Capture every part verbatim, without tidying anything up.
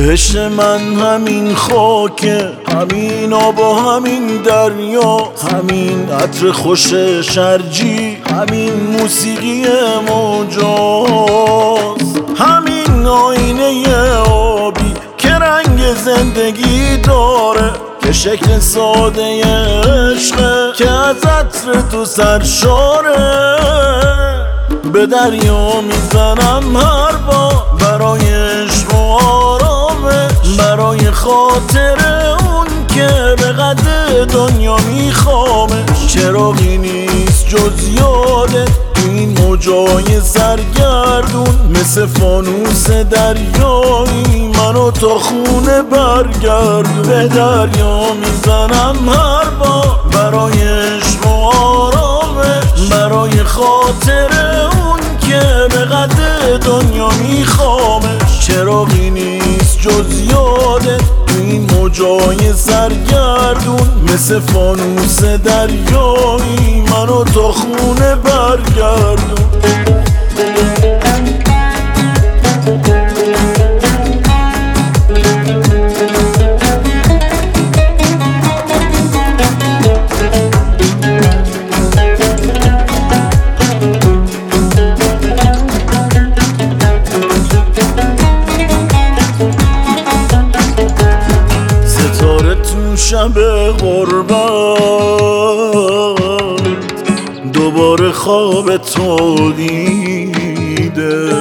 عشق من همین خاکه، همین آب و همین دریا، همین عطر خوش شرجی، همین موسیقی موجاست، همین آینه آبی که رنگ زندگی داره، که شکل ساده عشقه که از عطر تو سرشاره. به دریا میزنم هر بار برای عشق و آرامش، برای خاطر اون که به قد دنیا میخوامش. چراغی نیست جز یادت این موجای سرگردون، مثل فانوس دریایی منو تا خونه برگردون. به دریا میزنم هر بار برای عشق و آرامش، برای خاطر اون که به قد دنیا میخوامش. چراغی نیست جز یادت این موجای سرگردون، مثل فانوس دریایی منو تا خونه برگردون. شب غربت دوباره خواب تو دیده،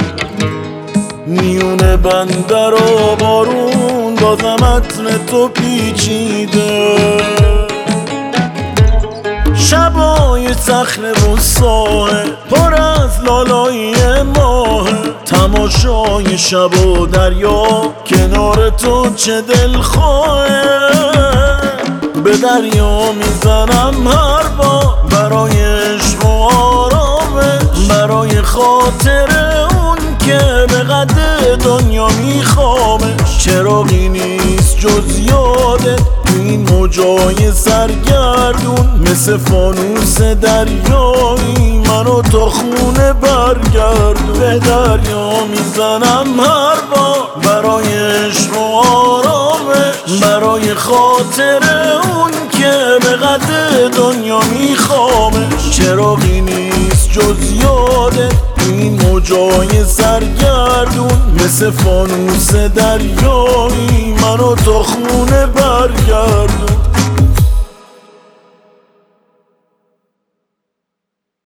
میونه بندر و بارون بازم عطر تو پیچیده. شبای صخره و ساحل پر از لالایی ماه، تماشای شب و دریا کنار تو چه دلخواهه. به دریا میزنم هر بار برای عشق و آرامش، برای خاطر اون که به قد دنیا میخوامش. چراغی نیست جز یادت این موجای سرگردون، مثل فانوس دریایی منو تا خونه برگردون. به دریا میزنم هر بار برای عشق و آرامش، برای خاطر اون که به قد دنیا میخوامش. چراغی نیست جز یادت این موجای سرگردون، مثل فانوس دریایی منو تا خونه برگردون.